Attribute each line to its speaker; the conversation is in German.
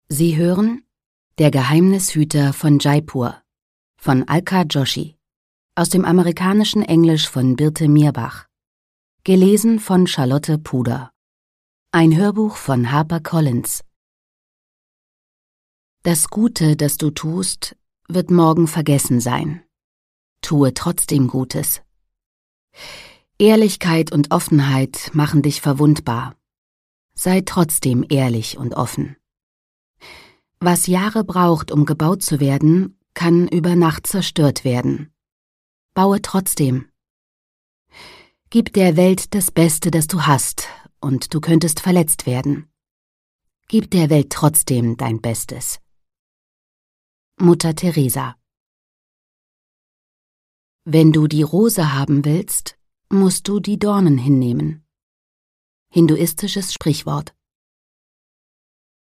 Speaker 1: Sie hören Der Geheimnishüter von Jaipur von Alka Joshi, aus dem amerikanischen Englisch von Birte Mirbach, gelesen von Charlotte Puder. Ein Hörbuch von HarperCollins. Das Gute, das du tust, wird morgen vergessen sein. Tue trotzdem Gutes. Ehrlichkeit und Offenheit machen dich verwundbar. Sei trotzdem ehrlich und offen. Was Jahre braucht, um gebaut zu werden, kann über Nacht zerstört werden. Baue trotzdem. Gib der Welt das Beste, das du hast, und du könntest verletzt werden. Gib der Welt trotzdem dein Bestes. Mutter Teresa. Wenn du die Rose haben willst, musst du die Dornen hinnehmen. Hinduistisches Sprichwort.